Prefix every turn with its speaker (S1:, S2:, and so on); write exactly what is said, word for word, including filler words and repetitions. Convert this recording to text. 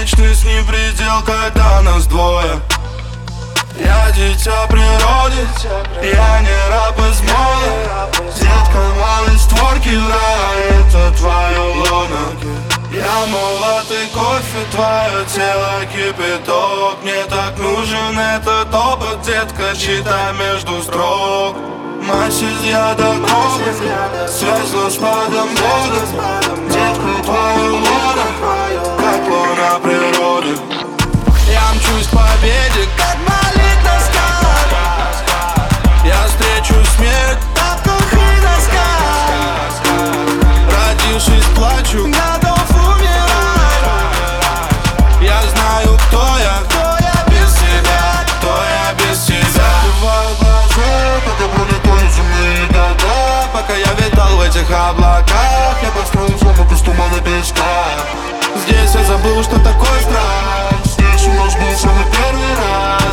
S1: Вечность не предел, когда нас двое. Я дитя природы, я не раб из моды. Детка, малый створки рая, это твое лоно. Я молод и кофе, твое тело кипяток. Мне так нужен этот опыт, детка, читай между строк. Мать из яда крови, связь с Господом Богом. Детка, твое лоно, как луна природы. Я мчусь к победе, как молитва скат. Я встречу смерть в тапках и носках. Родившись, плачу, готов умирать. Я знаю, кто я, кто я без тебя, кто я без тебя. Закрываю глаза, пока пролетают земные года. Пока я витал в этих облаках, я построил замок из тумана песка. Здесь я забыл, что такое страх. Здесь у нас был самый первый раз.